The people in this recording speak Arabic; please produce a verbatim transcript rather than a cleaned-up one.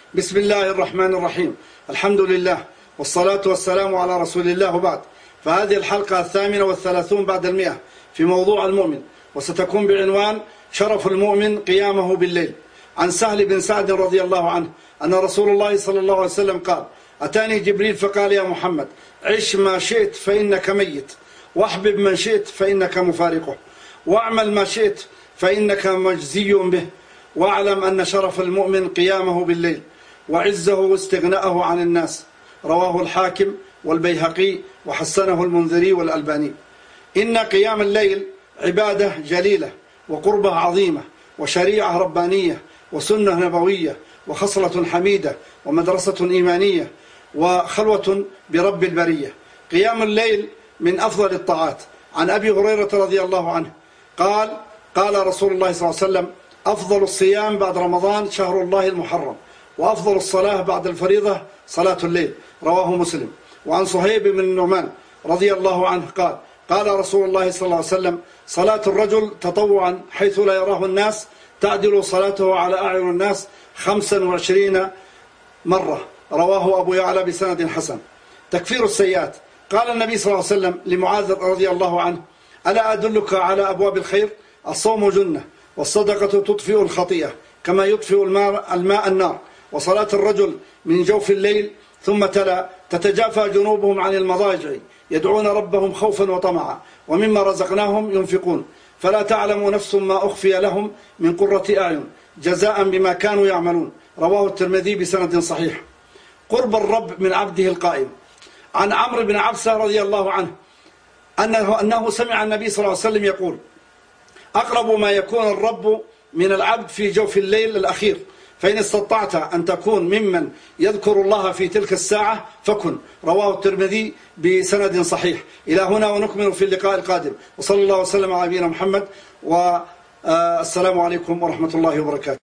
بسم الله الرحمن الرحيم. الحمد لله والصلاة والسلام على رسول الله وبعد. فهذه الحلقة الثامنة والثلاثون بعد المئة في موضوع المؤمن، وستكون بعنوان شرف المؤمن قيامه بالليل. عن سهل بن سعد رضي الله عنه أن رسول الله صلى الله عليه وسلم قال: أتاني جبريل فقال: يا محمد، عش ما شئت فإنك ميت، واحبب من شئت فإنك مفارقه، واعمل ما شئت فإنك مجزي به، واعلم أن شرف المؤمن قيامه بالليل، وعزه واستغناءه عن الناس. رواه الحاكم والبيهقي وحسنه المنذري والألباني. إن قيام الليل عبادة جليلة وقربة عظيمة وشريعة ربانية وسنة نبوية وخصلة حميدة ومدرسة إيمانية وخلوة برب البرية. قيام الليل من أفضل الطاعات. عن أبي هريرة رضي الله عنه قال: قال رسول الله صلى الله عليه وسلم: أفضل الصيام بعد رمضان شهر الله المحرم، وأفضل الصلاة بعد الفريضة صلاة الليل. رواه مسلم. وعن صهيب بن النعمان رضي الله عنه قال: قال رسول الله صلى الله عليه وسلم: صلاة الرجل تطوعا حيث لا يراه الناس تعدل صلاته على أعين الناس خمسا وعشرين مرة. رواه أبو يعلى بسند حسن. تكفير السيئات. قال النبي صلى الله عليه وسلم لمعاذ رضي الله عنه: ألا أدلك على أبواب الخير؟ الصوم جنة، والصدقة تطفئ الخطيئة كما يطفئ الماء, الماء النار، وصلاة الرجل من جوف الليل. ثم تلا: تتجافى جنوبهم عن المضاجع يدعون ربهم خوفا وطمعا ومما رزقناهم ينفقون، فلا تعلم نفس ما أخفي لهم من قرة أعين جزاء بما كانوا يعملون. رواه الترمذي بسند صحيح. قرب الرب من عبده القائم. عن عمرو بن عبسة رضي الله عنه أنه, أنه سمع النبي صلى الله عليه وسلم يقول: أقرب ما يكون الرب من العبد في جوف الليل الأخير، فإن استطعت أن تكون ممن يذكر الله في تلك الساعة فكن. رواه الترمذي بسند صحيح. إلى هنا ونكمل في اللقاء القادم، وصلى الله وسلم على نبينا محمد، والسلام عليكم ورحمة الله وبركاته.